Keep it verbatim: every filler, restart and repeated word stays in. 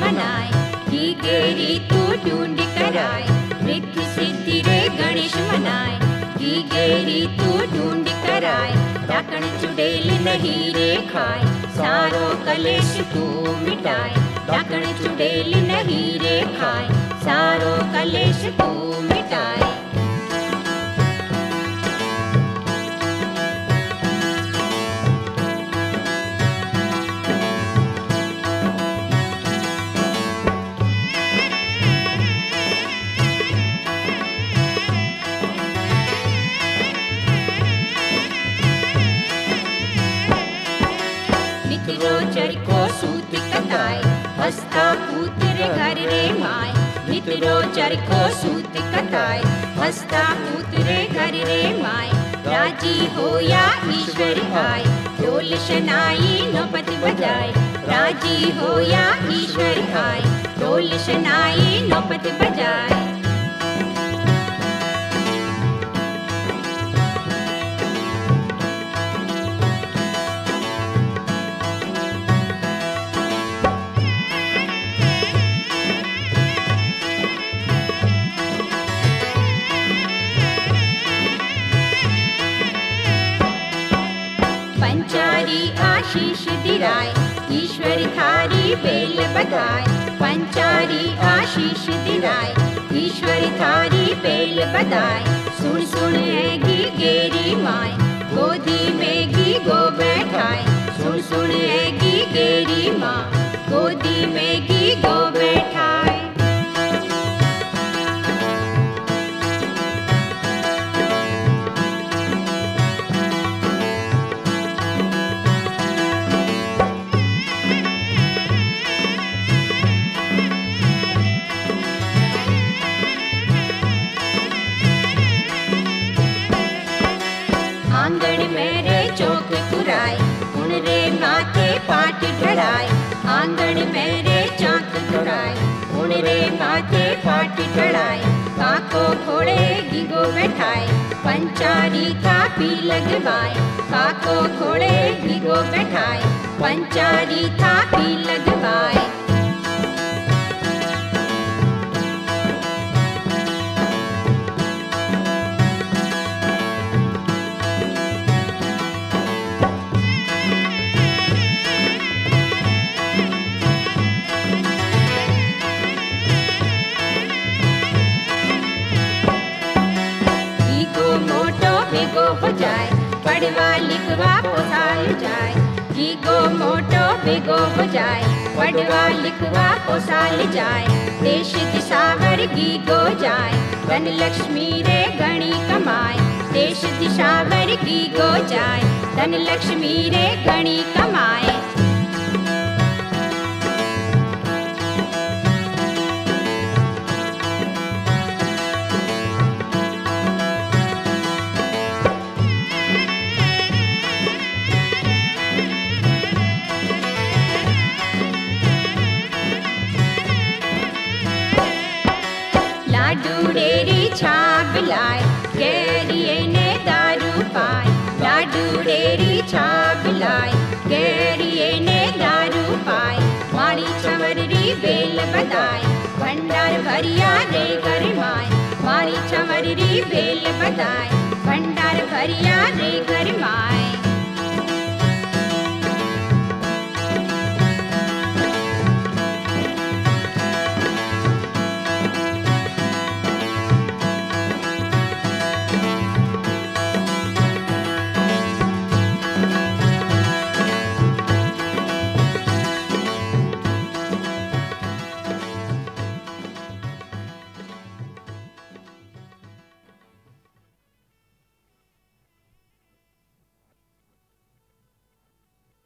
मनाए, घी गेरी तू ढूंढ कर आए, रिद्धि सिद्धि रे गणेश मनाए, घी गेरी तू ढूंढ कर आए, डाकण चुड़ैल नहीं रे खाए, सारो कलेश तू मिटाए, डाकण चुड़ैल नहीं रे खाए, सारो कलेश तू मिटाए। रोचर को सूत कताए, हंसता पुत्र घर रे माय, नित रोचर को सूत कताए, हंसता पुत्र घर रे माय, राजी होया ईश्वर आए, ढोल शनाई नौबत बजाए, राजी होया ईश्वर आए, ढोल शनाई नौबत बजाए। पंचारी आशीष दिराए, ईश्वर थारी बेल बधाए, पंचारी आशीष दिराए, ईश्वर थारी बेल बधाए, सुन सुन है घी गेरी माए, गोदी में घी गो बैठाए, सुन सुन है घी गेरी माँ, गोदी में घी गो बैठाए। आंगन में रे चौक तुराए, उन रे माथे पाट ढड़ाए, आंगन में रे चौक तुराए, उन रे माथे पाट ढड़ाए, काको घोड़े घीगो बैठाए, पंचारी थापी लगवाए, काको घोड़े घीगो बैठाए, पंचारी थापी लगवाए। बेगो हो जाए, पढ़वा लिखवा पोसाल जाए, घीगो मोटो बेगो हो जाए, पढ़वा लिखवा पोसाल जाए, देश दिशावर घीगो जाए, धन लक्ष्मी रे गणी कमाए, देश दिशावर घीगो जाए, धन लक्ष्मी रे गणी कमाए। लाडू डेरी छाप लाए, गैरिये ने दारू पाए, लाडू डेरी छाप लाए, गैरिये ने दारू पाए, मारी छमरी बेल बधाए, भंडार भरिया रे घर माए, मारी छमरी बेल बधाए, भंडार भरिया रे घर माए।